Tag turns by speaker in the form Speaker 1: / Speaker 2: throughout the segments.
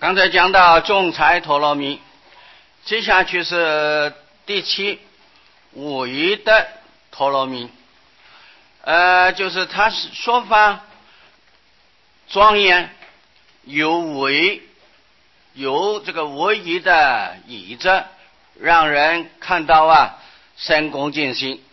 Speaker 1: 刚才讲到仲裁陀罗尼，接下去是第七五义的陀罗尼，就是他说法庄严，有这个无义的义者，让人看到生恭敬心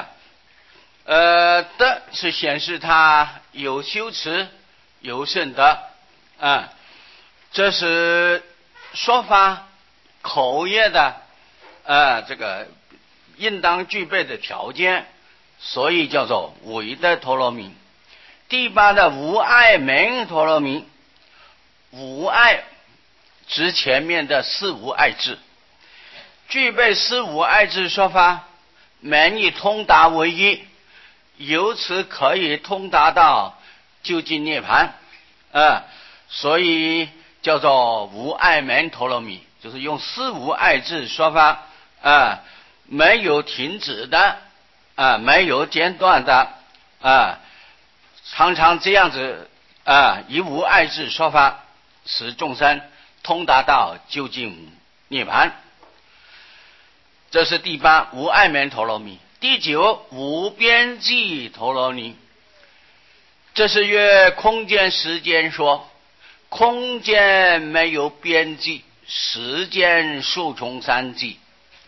Speaker 1: 的是显示他有修持有圣德这是说法口业的这个应当具备的条件，所以叫做五义的陀罗尼。第八的无碍门陀罗尼，无碍指前面的四无碍智，具备四无碍智说法，门以通达为一，由此可以通达到究竟涅槃所以叫做无碍门陀罗尼，就是用四无碍智说法没有停止的没有间断的常常这样子以无碍智说法，使众生通达到究竟涅槃。这是第八无碍门陀罗尼。第九无边际陀罗尼，这是约空间时间说，空间没有边际，时间数重三际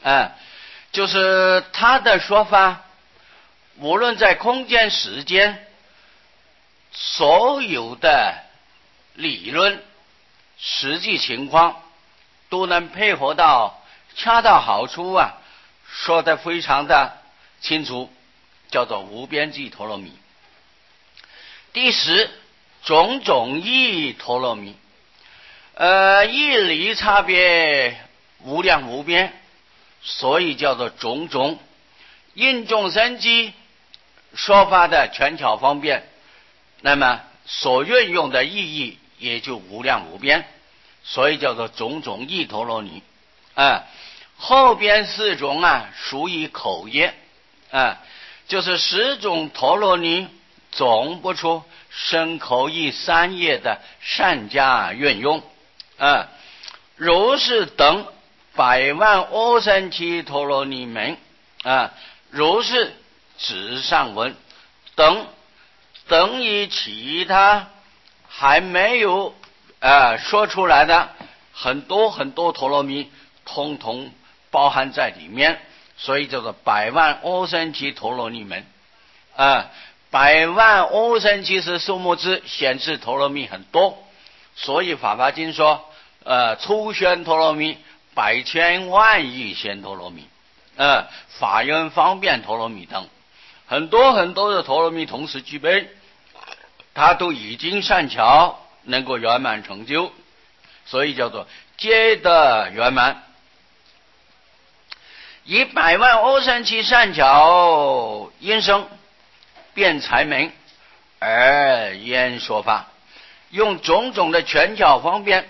Speaker 1: 就是他的说法，无论在空间时间所有的理论实际情况都能配合到恰到好处说得非常的清楚，叫做无边际陀罗尼。第十种种义陀罗尼，义理差别无量无边，所以叫做种种。应众生机说法的权巧方便，那么所运用的意义也就无量无边，所以叫做种种义陀罗尼后边四种属于口业就是十种陀罗尼总不出身口意三业的善加运用如是等百万阿僧祇陀罗尼门如是指上文等于其他还没有说出来的很多很多陀罗尼通通包含在里面，所以叫做百万阿僧祇陀罗尼门百万阿僧祇是数目字，显示陀罗尼很多，所以法华经说初宣陀罗尼百千万亿千陀罗尼法缘方便陀罗尼等很多很多的陀罗尼同时具备，他都已经善巧能够圆满成就，所以叫做皆得圆满。以百万阿僧祇善巧因生辩才门而言说法，用种种的权巧方便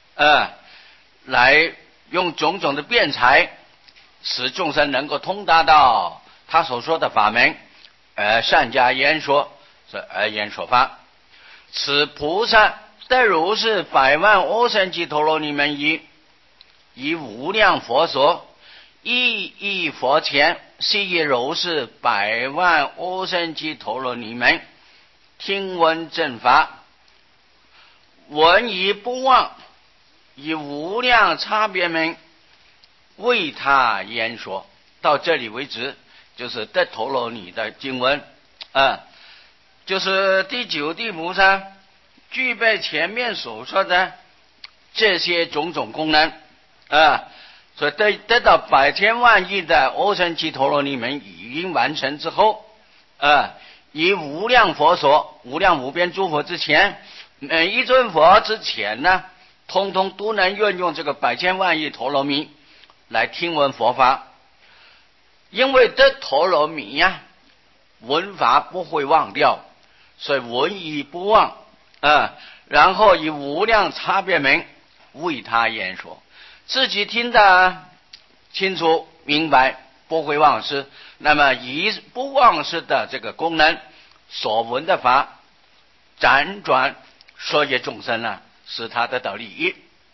Speaker 1: 来用种种的辩才，使众生能够通达到他所说的法门而善加言说，而言说法。此菩萨得如是百万阿僧祇陀罗尼门以无量佛所一佛前悉以如是百万阿僧祇陀罗尼门听闻正法，闻以不忘，以无量差别门为他言说。到这里为止，就是得陀罗尼的经文就是第九地菩萨具备前面所说的这些种种功能所以得到百千万亿的阿僧祇陀罗尼门已经完成之后以无量佛所无量无边诸佛之前，每一尊佛之前呢，通通都能运用这个百千万亿陀罗尼来听闻佛法。因为得陀罗尼闻法不会忘掉，所以闻以不忘然后以无量差别门为他言说，自己听得清楚明白，不会忘失，那么以不忘失的这个功能所闻的法辗转说给众生使他得到利益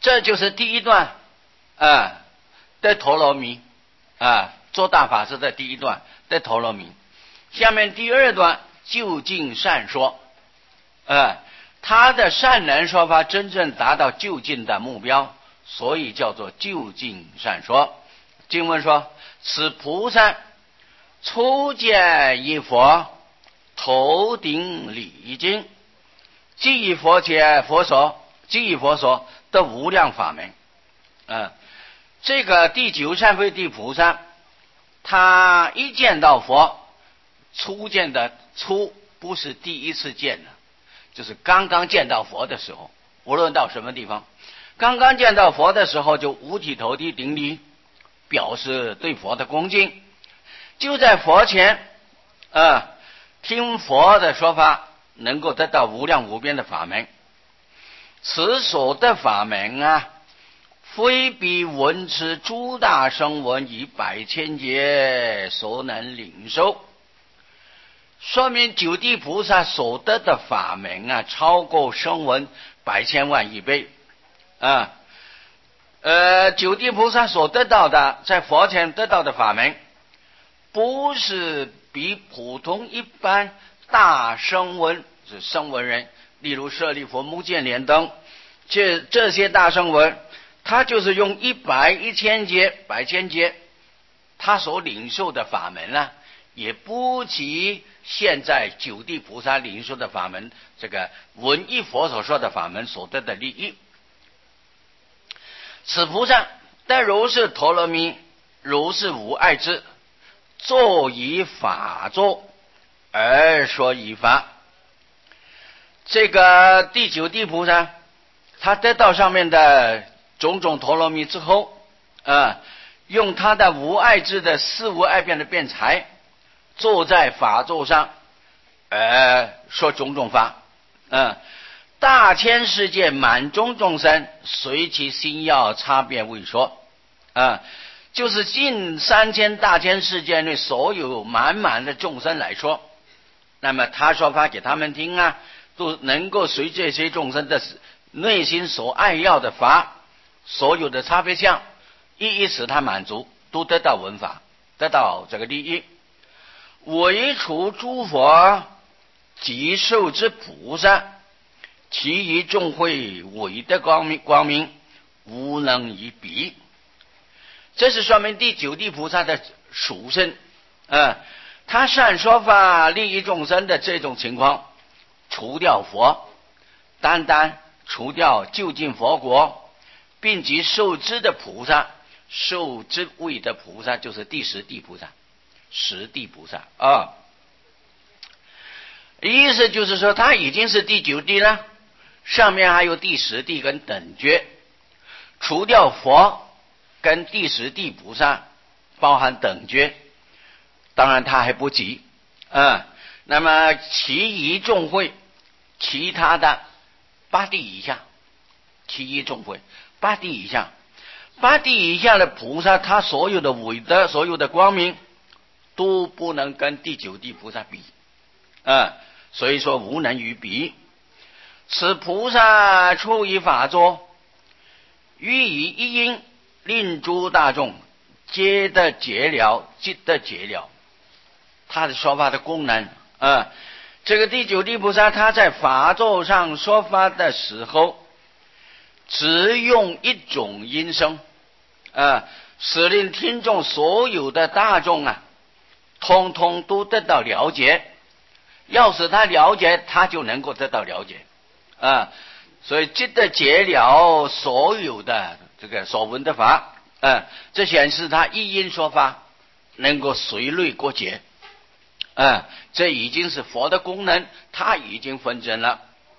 Speaker 1: 这就是第一段的陀罗尼做大法师的第一段的陀罗尼。下面第二段究竟善说，他的善能说法真正达到究竟的目标，所以叫做究竟善说。经文说，此菩萨初见一佛，头顶礼经，即以佛所的无量法门。这个第九善慧地菩萨，他一见到佛，初见的初不是第一次见的，就是刚刚见到佛的时候，无论到什么地方，刚刚见到佛的时候就五体投地顶礼，表示对佛的恭敬。就在佛前听佛的说法，能够得到无量无边的法门。此所的法门非比闻持诸大声闻以百千劫所能领受，说明九地菩萨所得的法门超过声闻百千万亿倍。九地菩萨所得到的，在佛前得到的法门，不是比普通一般大声闻，是声闻人，例如舍利弗、目犍连等，这些大声闻，他就是用100、1000劫、百千劫，他所领受的法门也不及现在九地菩萨领受的法门，这个闻一佛所说的法门所得的利益。此菩萨得如是陀罗尼，如是无碍智，作以法作而说以法。这个第九地菩萨，他得到上面的种种陀罗尼之后，用他的无碍智的四无碍辩的辩才，坐在法座上，说种种法。大千世界满众众生，随其心要差别为说。就是近3000大千世界内所有满满的众生来说，那么他说法给他们听都能够随这些众生的内心所爱要的法，所有的差别相，一使他满足，都得到闻法，得到这个利益。唯除诸佛及受之菩萨，其余众会伟的光明，无能以比。这是说明第九地菩萨的殊胜。他善说法利益众生的这种情况，除掉佛，单单除掉究竟佛国，并及受之的菩萨，受之位的菩萨就是第十地菩萨，十地菩萨意思就是说他已经是第九地了，上面还有第十地跟等觉，除掉佛跟第十地菩萨包含等觉，当然他还不及那么其余众会，其他的八地以下，其余众会八地以下，八地以下的菩萨，他所有的伟德，所有的光明都不能跟第九地菩萨比所以说无能与比。此菩萨出于法座，予以一因，令诸大众皆得解了，即得解了。他的说法的功能这个第九地菩萨他在法座上说法的时候，只用一种音声使令听众所有的大众通通都得到了解。要使他了解，他就能够得到了解所以即得解了所有的这个所闻的法这显示他一因说法能够随类过解这已经是佛的功能，他已经分真了。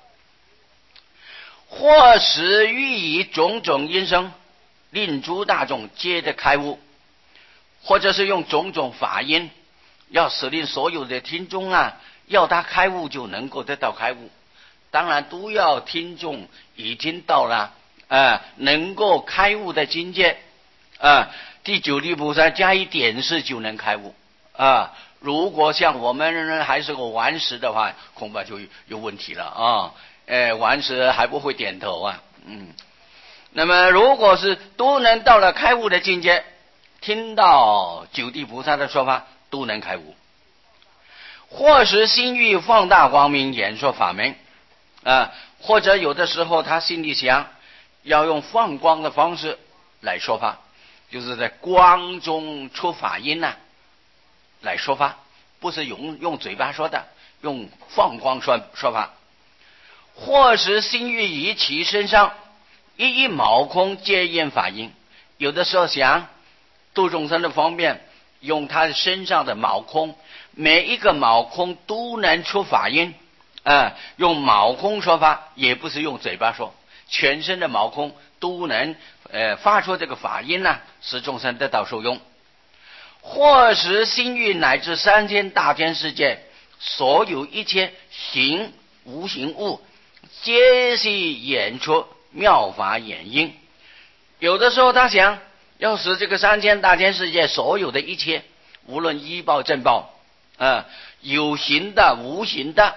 Speaker 1: 或使予以种种音声，令诸大众皆得开悟，或者是用种种法音，要使令所有的听众要他开悟就能够得到开悟。当然都要听众已经到了能够开悟的境界第九地菩萨加以点示就能开悟如果像我们还是个顽石的话，恐怕就有问题了顽石还不会点头那么如果是都能到了开悟的境界，听到九地菩萨的说法都能开悟。或是心欲放大光明演说法门或者有的时候他心里想要用放光的方式来说法，就是在光中出法音来说法，不是用嘴巴说的，用放光说法。或是心欲以其身上一毛空皆言法音，有的时候想度众生的方便，用他身上的毛空，每一个毛空都能出法音用毛空说法，也不是用嘴巴说，全身的毛空都能发出这个法音使众生得到受用。或是心欲乃至三千大千世界所有一切行无形物，皆悉演出妙法演音。有的时候他想要使这个三千大千世界所有的一切，无论依报正报有形的无形的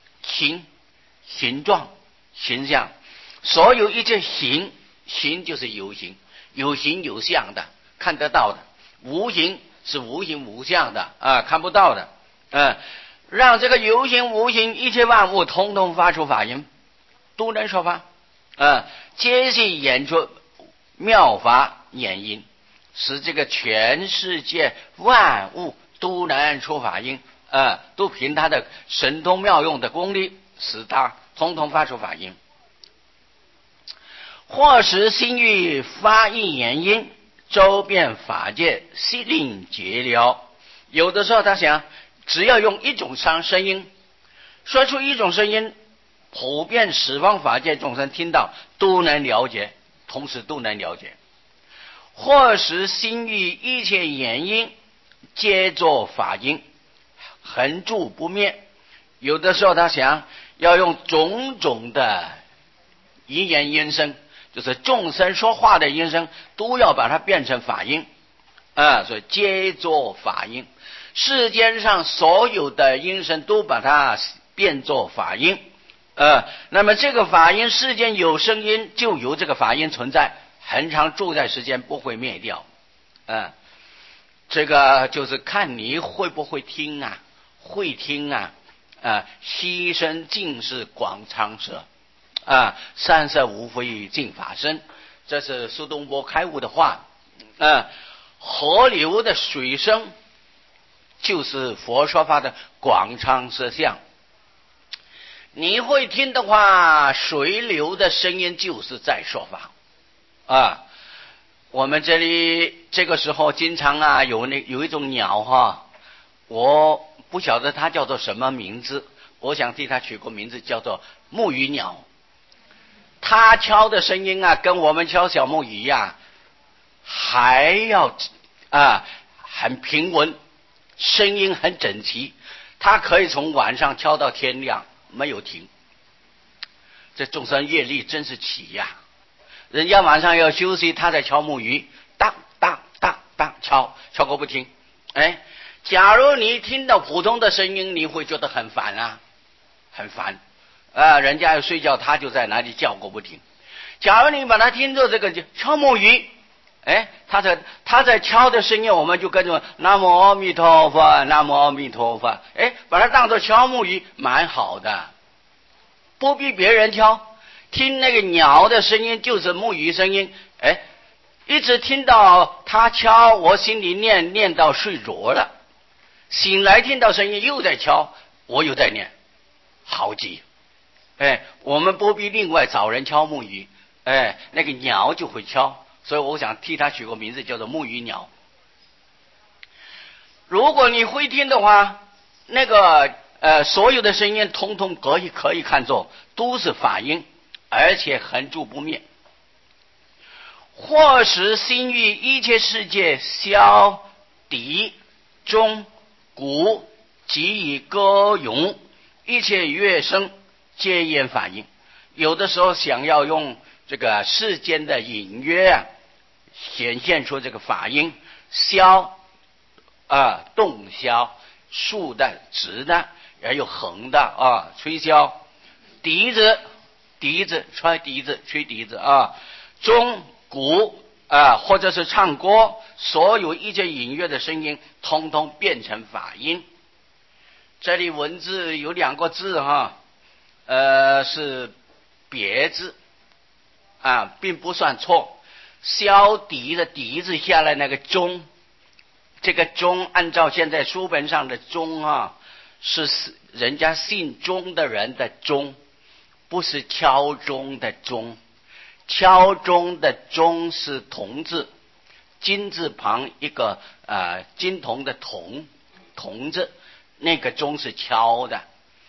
Speaker 1: 形状形象，所有一切形就是有形，有形有相的看得到的，无形是无形无相的看不到的让这个有形无形一切万物统统发出法音，都能说法皆悉演出妙法演音，使这个全世界万物都能出法音都凭他的神通妙用的功力，使他统统发出法音。或是心欲发一言音，周遍法界悉令解了。有的时候他想只要用一种声音说出一种声音，普遍十方法界众生听到都能了解，同时都能了解。或是心欲一切言音皆作法音，恒住不灭。有的时候他想要用种种的语言音声，就是众生说话的音声，都要把它变成法音所以皆作法音。世间上所有的音声都把它变作法音那么这个法音，世间有声音就有这个法音存在，恒常住在世间，不会灭掉这个就是看你会不会听会听悉身尽是广长舌三色无非净法身，这是苏东坡开悟的话河流的水声就是佛说法的广长舌相，你会听的话，水流的声音就是在说法我们这里这个时候经常有一种鸟我不晓得它叫做什么名字，我想替它取个名字叫做木鱼鸟。它敲的声音跟我们敲小木鱼还要很平稳，声音很整齐，它可以从晚上敲到天亮没有停。这众生业力真是奇人家晚上要休息，他在敲木鱼，当当当当敲个不停假如你听到普通的声音，你会觉得很烦很烦人家要睡觉，他就在那里叫个不停。假如你把它听作这个敲木鱼他在敲的声音，我们就跟着南无阿弥陀佛，南无阿弥陀佛把它当作敲木鱼，蛮好的，不必别人敲。听那个鸟的声音就是木鱼声音一直听到他敲，我心里念到睡着了，醒来听到声音又在敲，我又在念，好极我们不必另外找人敲木鱼那个鸟就会敲，所以我想替他取个名字叫做木鱼鸟。如果你会听的话，那个所有的声音统统可以看作都是法音，而且恒住不灭。或使心欲一切世界箫笛钟鼓及以歌咏一切乐声皆言法音。有的时候想要用这个世间的音乐显现出这个法音，箫动箫，竖的直的，也有横的吹箫，笛子吹笛子钟、鼓或者是唱歌，所有一切音乐的声音，通通变成法音。这里文字有2个字是别字并不算错。消笛的笛字下来那个钟，这个钟按照现在书本上的钟是人家姓钟的人的钟，不是敲钟的钟。敲钟的钟是铜字，金字旁一个金铜的铜字，那个钟是敲的。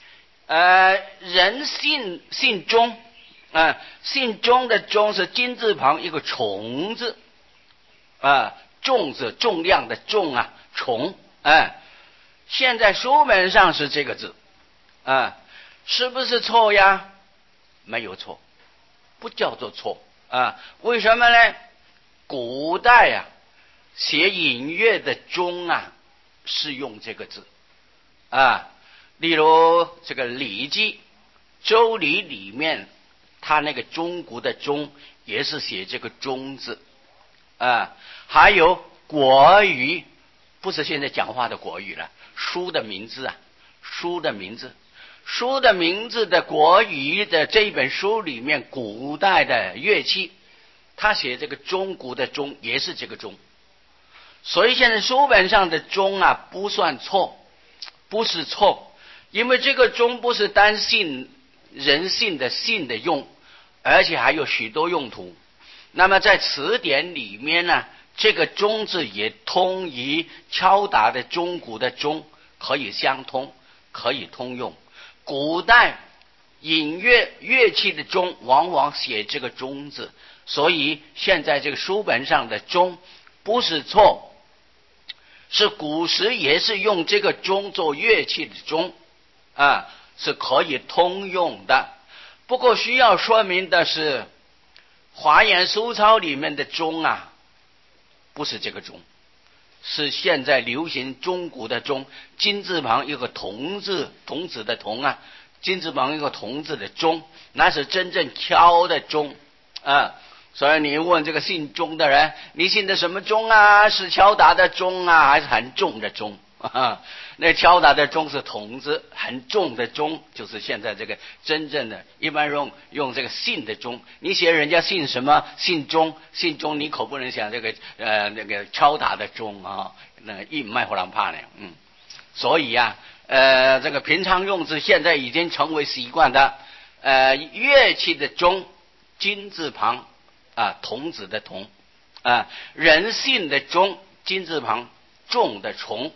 Speaker 1: 人姓钟姓钟的钟是金字旁一个重字重字重量的重重现在书本上是这个字是不是错呀？没有错，不叫做错为什么呢？古代写音乐的钟是用这个字例如这个《礼记》《周礼》里面，他那个钟鼓的钟也是写这个钟字还有国语，不是现在讲话的国语了，书的名字书的名字的国语的这本书里面，古代的乐器，他写这个钟鼓的钟也是这个钟，所以现在书本上的钟不算错，不是错，因为这个钟不是单姓人姓的姓的用，而且还有许多用途。那么在词典里面呢，这个钟字也通于敲打的钟鼓的钟，可以相通，可以通用。古代音乐乐器的钟往往写这个钟字，所以现在这个书本上的钟不是错，是古时也是用这个钟做乐器的钟是可以通用的。不过需要说明的是，华严书抄里面的钟不是这个钟，是现在流行钟鼓的钟，金字旁一个铜字，童子的童金字旁一个铜字的钟，那是真正敲的钟所以你问这个姓钟的人，你姓的什么钟是敲打的钟还是很重的钟那敲打的钟是铜字，很重的钟就是现在这个真正的一般用这个姓的钟。你写人家姓什么，姓钟，你可不能想这个那个敲打的钟那一卖火狼怕呢所以这个平常用字现在已经成为习惯的乐器的钟，金字旁童子的童人姓的钟，金字旁重的重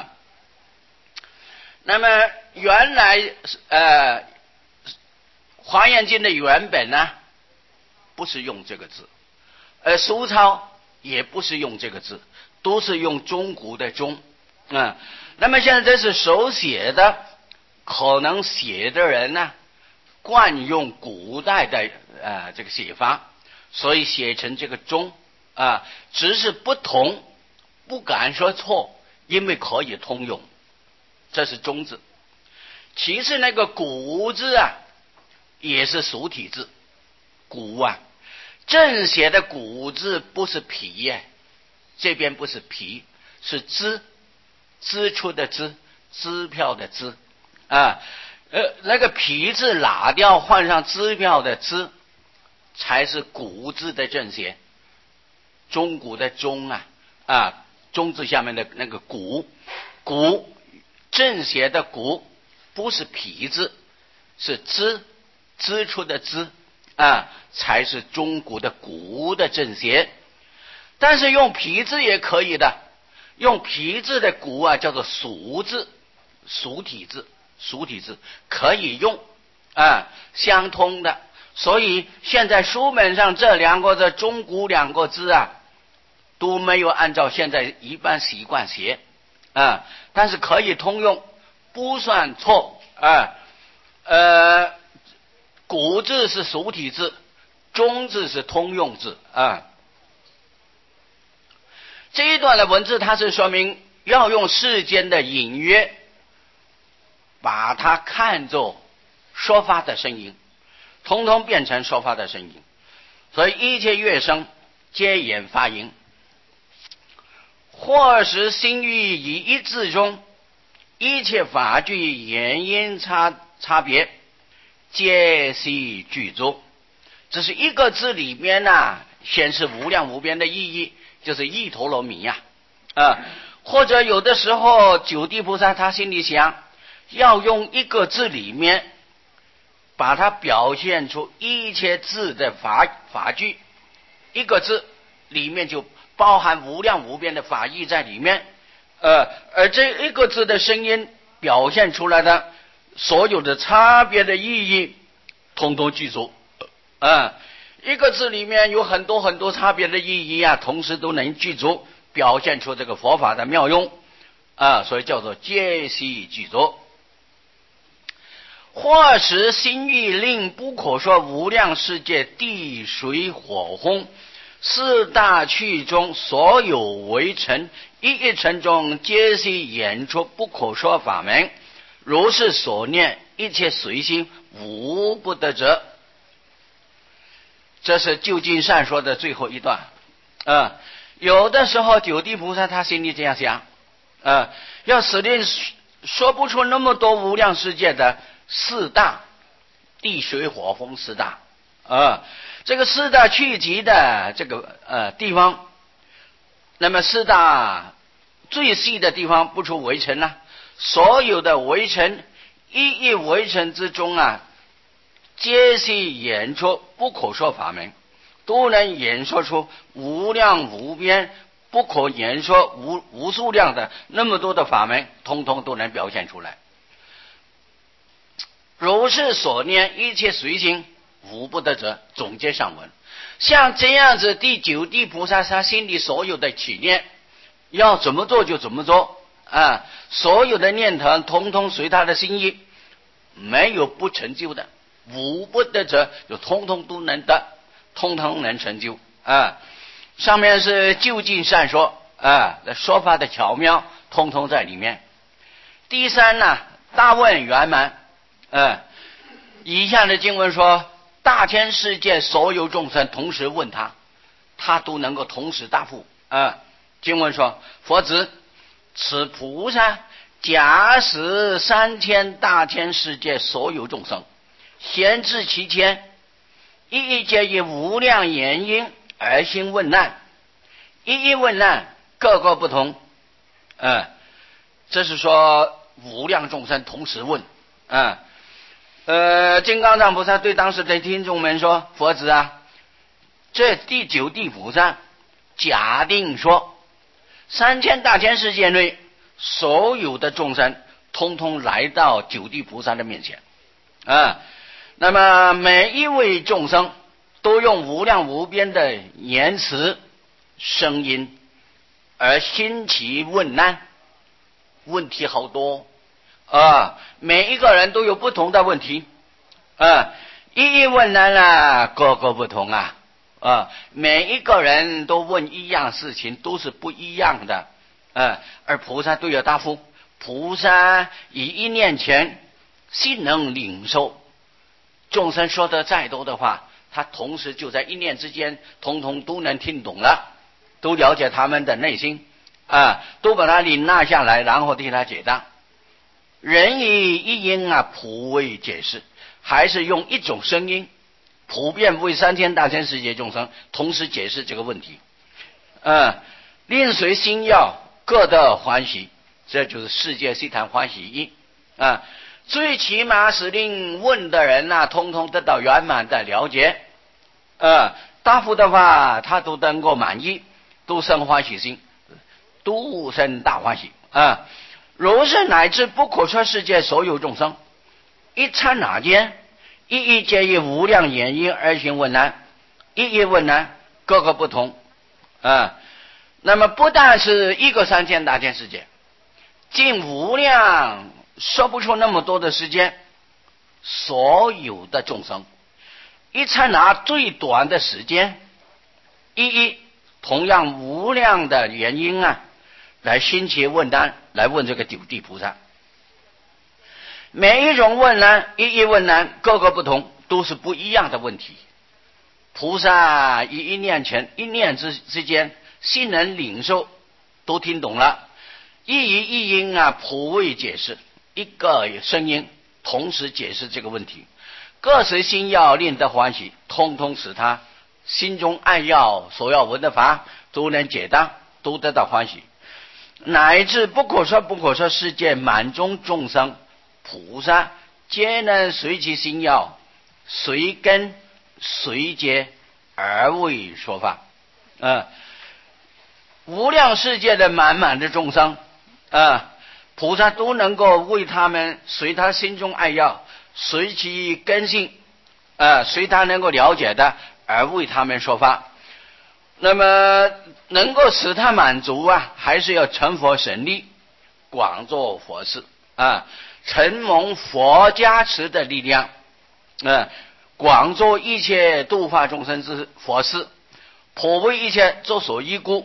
Speaker 1: 那么原来华严经的原本不是用这个字，书抄也不是用这个字，都是用钟鼓的钟那么现在这是手写的，可能写的人惯用古代的这个写法，所以写成这个钟只是不同，不敢说错，因为可以通用，这是钟字。其次那个鼓字也是属体字，鼓正写的鼓字不是皮这边不是皮，是支出的支票的支那个皮字拿掉，换上支票的支，才是鼓字的正写。钟鼓的钟钟字下面的那个鼓正写的鼓不是皮字，是支出的支才是钟鼓的鼓的正写。但是用皮字也可以的，用皮字的鼓叫做属字，属体字可以用相通的。所以现在书本上这2个字钟鼓2个字都没有按照现在一般习惯写但是可以通用，不算错鼓字是属体字，钟字是通用字这一段的文字它是说明要用世间的音乐把它看作说法的声音，通通变成说法的声音。 所以一切乐声皆言发音，或是心欲以一字中，一切法句言音差别，皆系具足。这是一个字里面显示无量无边的意义，就是意陀罗蜜或者有的时候九地菩萨他心里想要用一个字里面把它表现出一切字的法句，一个字里面就包含无量无边的法义在里面，而这一个字的声音表现出来的所有的差别的意义统统具足，一个字里面有很多很多差别的意义同时都能具足，表现出这个佛法的妙用所以叫做皆系具足。或是心欲令不可说无量世界地水火风四大趣中所有为尘，一一尘中皆系演出不可说法门，如是所念一切随心无不得者。这是究竟善说的最后一段有的时候九地菩萨他心里这样想要使令说不出那么多无量世界的四大地水火风四大这个四大聚集的这个地方，那么四大最细的地方不出围城所有的围城一一围城之中皆系演出不可说法门，都能演说出无量无边不可言说无数量的那么多的法门，通通都能表现出来。如是所念一切随心无不得者。总结上文，像这样子第九地菩萨他心里所有的起念要怎么做就怎么做所有的念头通通随他的心意，没有不成就的，无不得者就通通都能得，通通能成就上面是究竟善说说法的巧妙通通在里面。第三大问圆满以下的经文说大千世界所有众生同时问他都能够同时答复经文说佛子，此菩萨假使3000大千世界所有众生闲至其间，一一皆以无量言音而心问难，一一问难各个不同这是说无量众生同时问金刚藏菩萨对当时的听众们说，佛子这第九地菩萨假定说3000大千世界内所有的众生通通来到九地菩萨的面前那么每一位众生都用无量无边的言辞声音而兴其问难，问题好多每一个人都有不同的问题一一问难各个不同每一个人都问一样事情都是不一样的而菩萨都有答复。菩萨以一念前心能领受众生说的再多的话，他同时就在一念之间通通都能听懂了，都了解他们的内心都把它领纳下来，然后替他解答。人以一音普为解释，还是用一种声音普遍为3000大千世界众生同时解释这个问题令随心要各得欢喜，这就是世界悉谈欢喜意最起码是令问的人通通得到圆满的了解答复的话他都能够满意，都生欢喜心，都生大欢喜如是乃至不可说世界所有众生，一刹那间一一皆以无量言音而行问难，一一问难各个不同那么不但是一个3000大千世界，尽无量说不出那么多的时间，所有的众生一刹那最短的时间，一一同样无量的原因来兴其问难，来问这个九地菩萨。每一种问难，一一问难各个不同，都是不一样的问题。 菩萨一念前一念之间，心能领受，都听懂了。一语一音啊，普为解释，一个声音同时解释这个问题，各随心要，令得欢喜，通通使他心中爱要所要闻的法都能解答，都得到欢喜，乃至不可说不可说世界满中众生，菩萨皆能随其心要，随根随结而为说法。无量世界的满满的众生，菩萨都能够为他们随他心中爱要，随其根性，随他能够了解的而为他们说法。那么能够使他满足啊，还是要成佛神力，广做佛事承蒙佛加持的力量，广做一切度化众生之佛事，普为一切作所依故，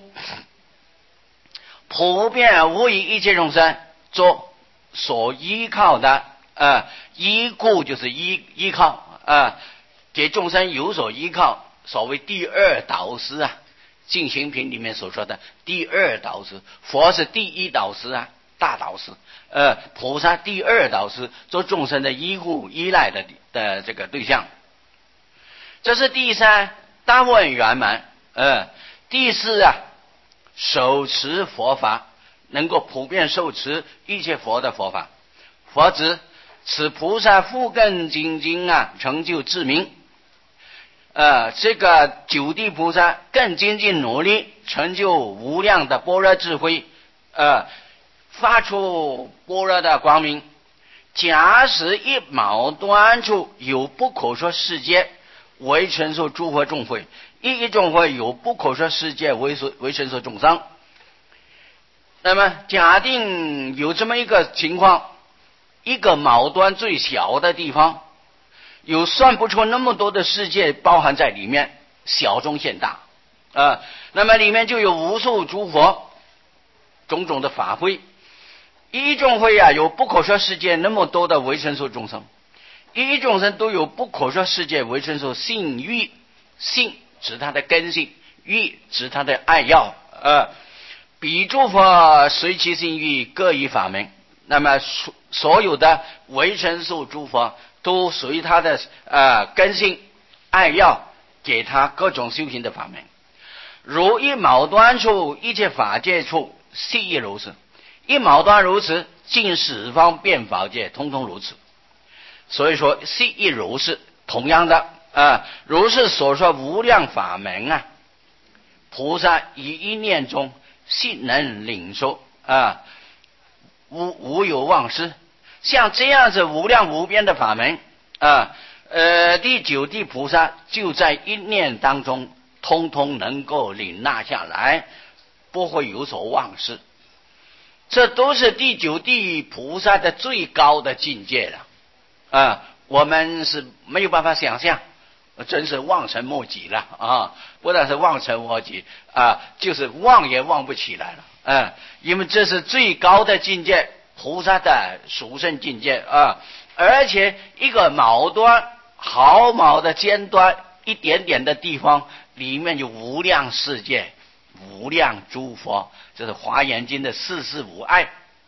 Speaker 1: 普遍为一切众生做所依靠的依故就是依靠给众生有所依靠，所谓第二导师净行品里面所说的第二导师，佛是第一导师大导师，菩萨第二导师，做众生的依护依赖的这个对象。这是第三，大问圆满。第四手持佛法，能够普遍受持一切佛的佛法。佛指此菩萨复更精进成就至明。这个九地菩萨更精进努力，成就无量的般若智慧，发出般若的光明。假使一毛端处有不可说世界，为承受诸佛众会，一众会有不可说世界为承受众生。那么假定有这么一个情况，一个毛端最小的地方，有算不出那么多的世界包含在里面，小中现大那么里面就有无数诸佛种种的法会，一众会有不可说世界那么多的为承受众生，一众生都有不可说世界为承受性欲，性指他的根性，欲指他的爱要彼诸佛随其性欲各以法门。那么所有的为承受诸佛都随他的根性爱要，给他各种修行的法门。如一毛端处，一切法界处，悉亦如此。一毛端如此，尽十方遍法界通通如此。所以说悉亦如是，同样的如是所说无量法门菩萨以一念中信能领受无有忘失。像这样子无量无边的法门第九地菩萨就在一念当中通通能够领纳下来，不会有所忘失。这都是第九地菩萨的最高的境界了我们是没有办法想象，真是望尘莫及了不但是望尘莫及就是望也望不起来了因为这是最高的境界，菩萨的殊胜境界而且一个毛端毫毛的尖端一点点的地方，里面有无量世界无量诸佛，这是华严经的四事无碍。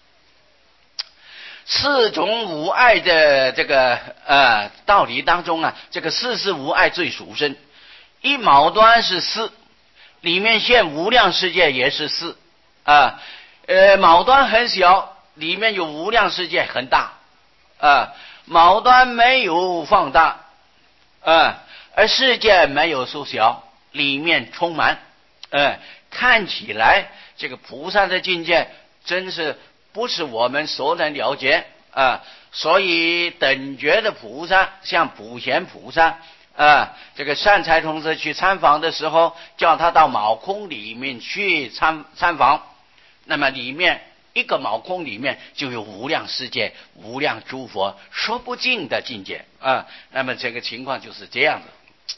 Speaker 1: 四种无碍的这个道理当中这个四事无碍最殊胜。一毛端是四，里面现无量世界也是四毛端很小，里面有无量世界很大毛端没有放大而世界没有缩小，里面充满看起来这个菩萨的境界真是不是我们所能了解所以等觉的菩萨，像普贤菩萨这个善财童子去参访的时候，叫他到毛空里面去参访，那么里面一个毛空里面就有无量世界无量诸佛说不尽的境界那么这个情况就是这样子。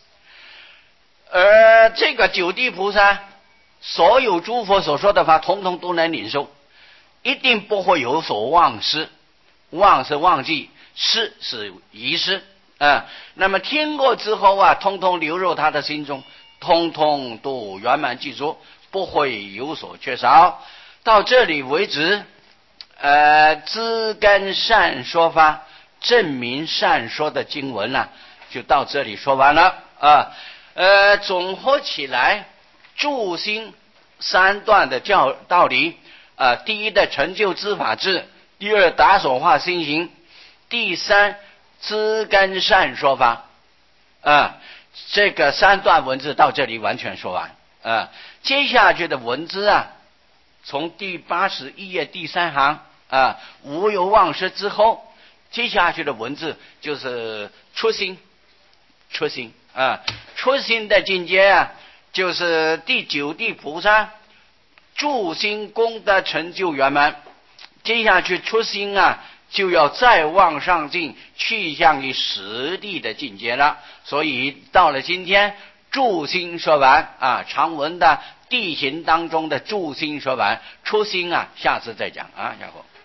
Speaker 1: 而这个九地菩萨所有诸佛所说的法统统都能领受，一定不会有所忘失。忘是忘记，失是遗失那么听过之后啊，通通流入他的心中，通通都圆满记住，不会有所缺少。到这里为止，知根善说法，证明善说的经文呢，就到这里说完了啊。总合起来，助心三段的道理第一的成就知法智，第二打所化心行，第三知根善说法这个三段文字到这里完全说完接下去的文字啊，从第81页第3行无有忘失之后，接下去的文字就是出心出心的境界就是第9地菩萨助心功德成就圆满。接下去出心就要再往上进，去向于实地的境界了。所以到了今天，助心说完常文的地行当中的助心说完，出心下次再讲下回。